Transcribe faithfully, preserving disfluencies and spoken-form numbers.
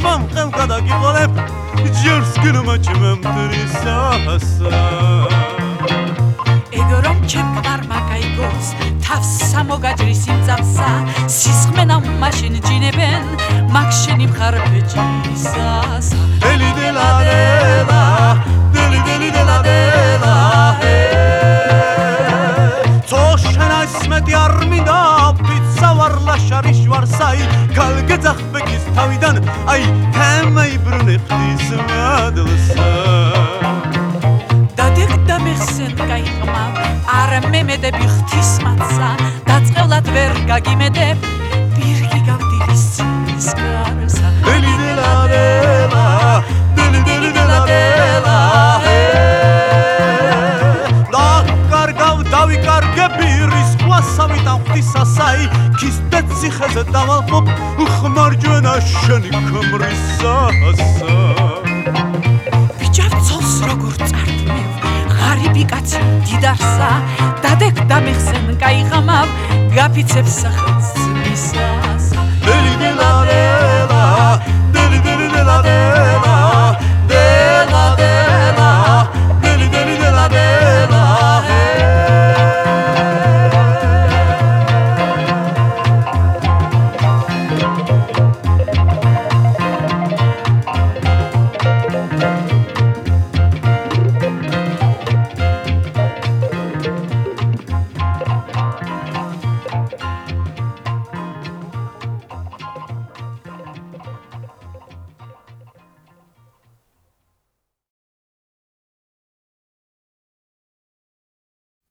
მამ ხელკა დაგიყოლებ ჯერს გინმა ჩემემტრისასა ეგ რომ ჩემ ყარმა გაიგოს თავს სამოგაჯრის იმწავსა სისხმენა მაშინ ჯინებენ მაგ შენი მხარ ბეჭისასა დელი დელა დელა დელი დელი დელა დელა მეტი არ მინდა პიცა ვარ ლაშარი შვარსაი გალგეძახბეკის თავიდან აი თემაიბრუნე ხდის მადლსა დადეკ და მეხსენ გაიყმავ არ მემედები ხთის მათსა დაწყევლად ვერ გაგიმედებ პირგი გავდირის ცის გარსა დელი დელა დელა დელი დელი დელა დელა ლაკარგავ დავიკარგები სამიდან ღვთისასაი ქისტეთ ციხეზე დავალყოფ ხმარჯვენა შენი ქმრისასა ბიჭავცოლს როგორ წარდმევ ღარიბი კაცი დიდარსა დადეკ და მეხსენ გაიღამავ გაფიცებს სახელს მისა